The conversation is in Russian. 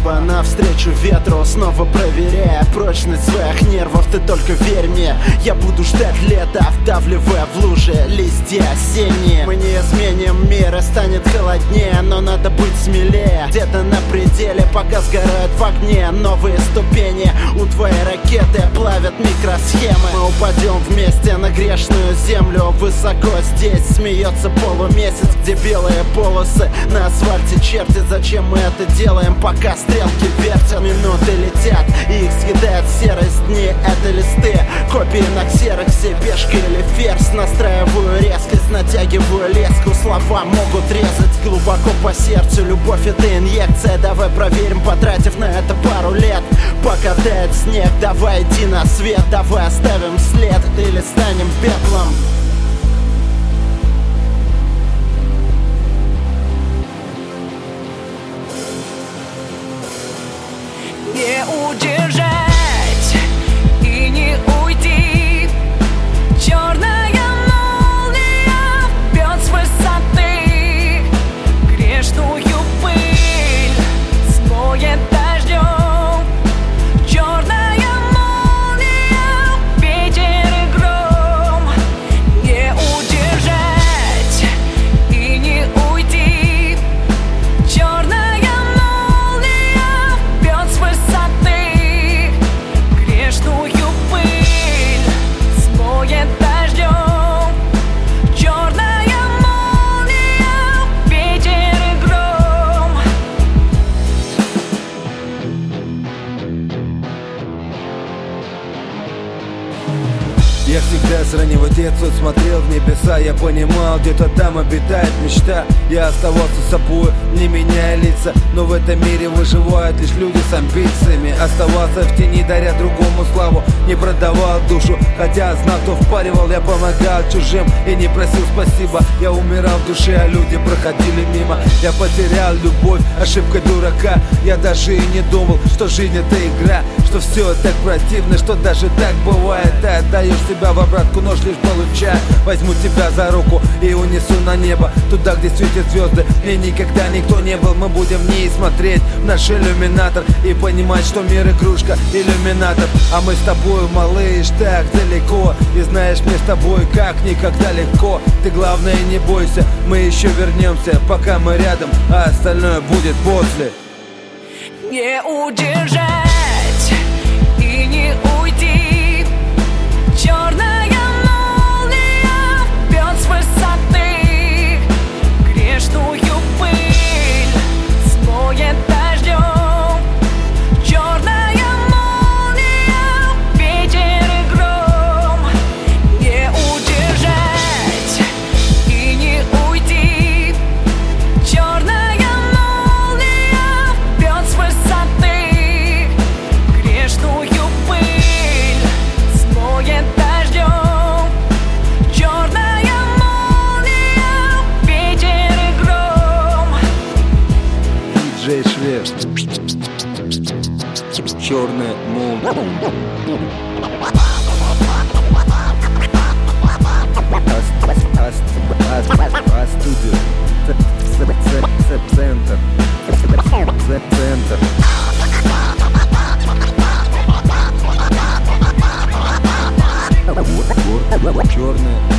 небо навстречу ветру, снова проверяя прочность своих нервов. Ты только верь мне, я буду ждать лета, вдавливая в лужи листья осенние. Мы не изменим мир и станет холоднее, но надо быть смелее. Где-то на пределе, пока сгорают в огне новые ступени. У твоей ракеты плавят микросхемы. Мы упадем вместе на грешную землю. Высоко здесь смеется полумесяц, где белые полосы на асфальте чертят. Зачем мы это делаем, пока стрелки вертят? Минуты летят, и их съедает серость. Дни — это листы, копии на ксероксе, пешка или ферзь. Настраиваю резкость, натягиваю леску. Слова могут резать глубоко по сердцу. Любовь — это инъекция, давай проверим, потратив на это пару лет. Пока тает снег, давай иди на свет. Давай оставим след или станем пеплом. Не удержать и не уйти. Черная молния бьет с высоты, грешную пыль смоет дождем. Черная молния, ветер и гром. Не удержать и не уйти. Черная я всегда с раннего детства смотрел в небеса. Я понимал, где-то там обитает мечта. Я оставался собой, не меняя лица. Но в этом мире выживают лишь люди с амбициями. Оставался в тени, даря другому славу. Не продавал душу, хотя знал, кто впаривал. Я помогал чужим и не просил спасибо. Я умирал в душе, а люди проходили мимо. Я потерял любовь, ошибка дурака. Я даже и не думал, что жизнь это игра, что все так противно, что даже так бывает. Ты отдаешь себя в обратку, нож лишь получая. Возьму тебя за руку и унесу на небо, туда, где светят звезды, где никогда никто не был. Мы будем в ней смотреть в наш иллюминатор и понимать, что мир игрушка иллюминатор. А мы с тобой, малыш, так далеко. И знаешь, мне с тобой как никогда легко. Ты главное не бойся, мы еще вернемся, пока мы рядом, а остальное будет после. Не удержать и не уйти. Черная молния бьет с высоты, грешную пыль смоет дождем. Черная молния, ветер и гром. Не удержать и не уйти. Черная молния бьет с высоты, грешную пыль смоет дождем. Черная молния, ветер и гром. Диджей Швед. Черная молния. Студио. Центр. Черная